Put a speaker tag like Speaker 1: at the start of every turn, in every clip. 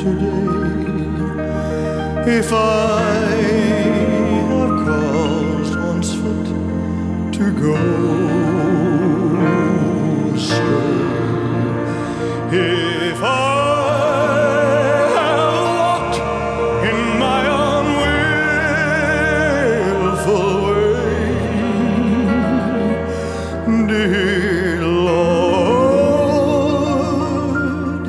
Speaker 1: today. If I have caused one's foot to go astray, if I have walked in my unwillful way, dear Lord,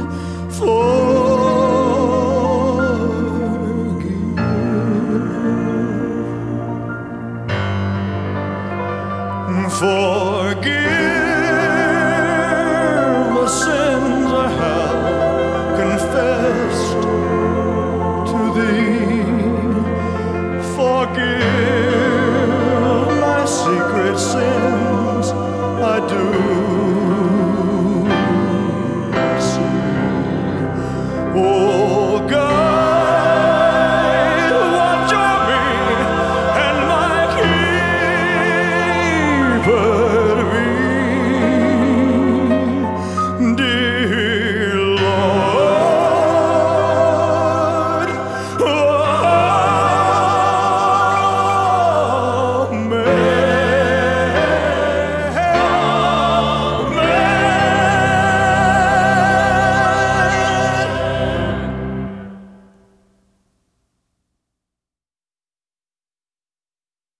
Speaker 1: forgive the sins I have confessed